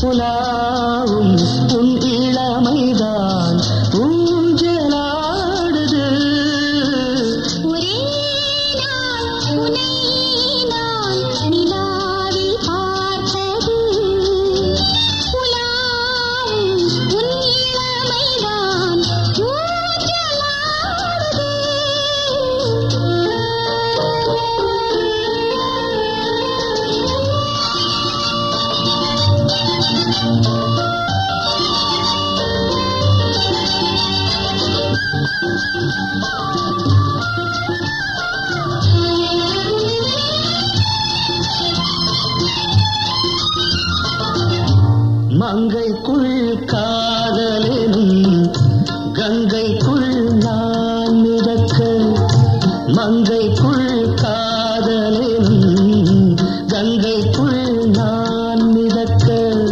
உலாவும் உன் இளமைதான் ஊஞ்சலாடுது. ஒரே நாள் உன்னை நான் நிலாவில் பார்த்தது. உலாவும் உன் இளமைதான் ஊஞ்சலாடுது. மங்கைக்குள் காதலெனும் கங்கைக்குள் நான் மிதக்க, மங்கைக்குள் காதலெனும் கங்கைக்குள் நான் மிதக்க,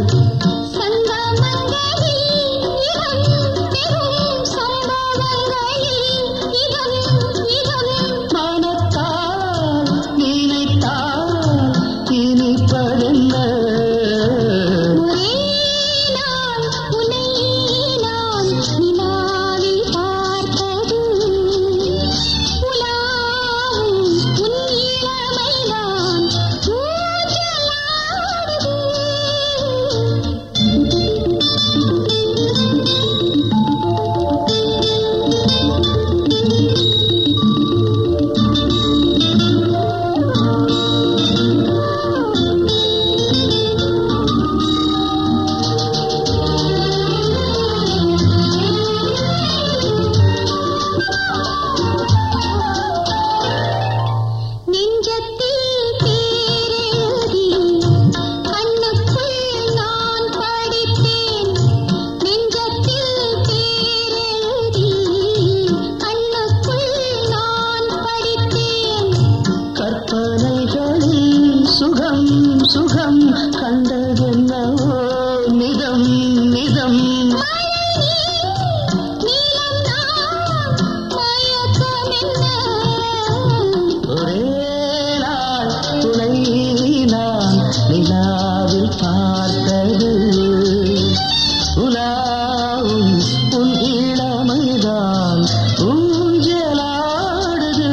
மனத்தால் நினைத்தால் இனிப்பதென்ன. சுகம் சுகம் கண்டதென்னவோ நிதம் நிதம். ஒரே நாள் துணை நான் நிலாவில் பார்த்தது. உலாவும் உன் இளமைதான் ஊஞ்சலாடுது.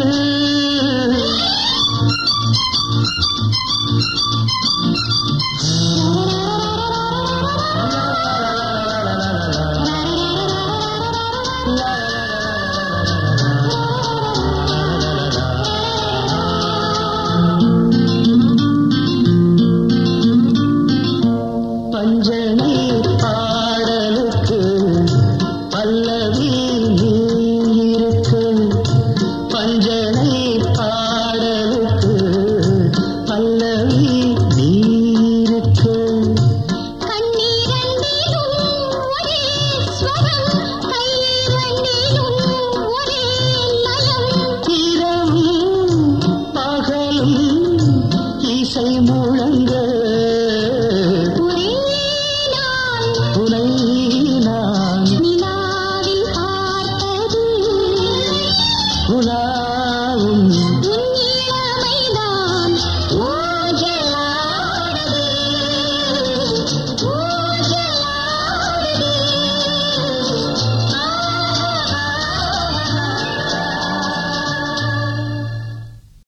பஞ்சனை பாடலுக்கு பல்லவி நீ இருக்கு, பஞ்சனை பாடலுக்கு பல்லவி நீ இருக்கு. இரவும் பகலும் இசை முழங்க, துணை நான் நிலாவில் பார்த்தது. உலா